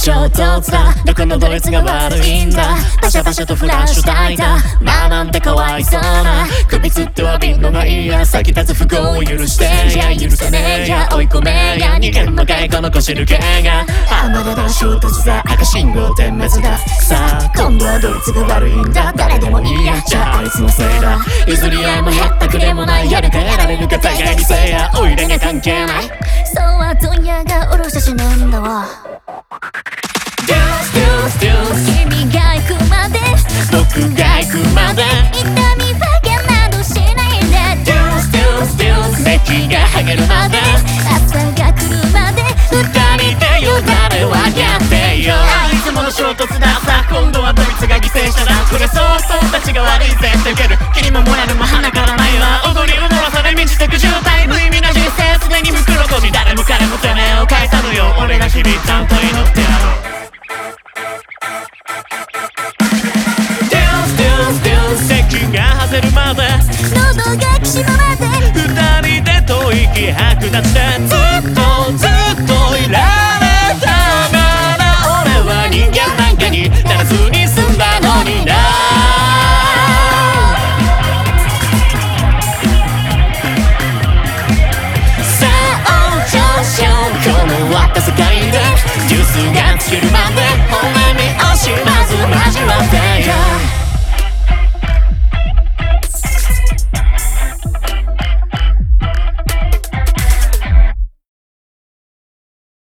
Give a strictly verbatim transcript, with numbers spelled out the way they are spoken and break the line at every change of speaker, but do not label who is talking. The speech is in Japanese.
衝突だ。どこのドイツが悪いんだ。パシャパシャとフラッシュ焚いた。まあなんてかわいそうな。首つって詫びんのがいいや。先立つ不幸を許していや許さねえや。追い込めや逃げんのかいこの腰抜けが。あまだだ衝突だ。赤信号点滅だ。さあ今度はドイツが悪いんだ。誰でもいいやじゃああいつのせいだ。譲り合いもへったくれもない。やるかやられるか互いにせいや。おいらが関係ない。
そうは問屋がおろしたしねんだわ。
ドゥースドゥース
君が行くまで
僕が行くまで
痛み分けなどしないで。
ドゥースドゥースドゥース咳が剥げるまで
朝が来るまで
二人でよだれはやってよ。あいつもの衝突だ。さあ今度はドイツが犠牲者だ。これそうそうたちが悪いぜって受ける。君も燃えるも鼻からないわ。踊り踊らされ満ちてく渋滞。無意味な人生すでに袋こじ。誰も彼もてめえを返さぬよ。俺が日々ちゃんと祈ってやろう。席が外れるまで
喉がきしむまで
二人で吐息吐くなってずっ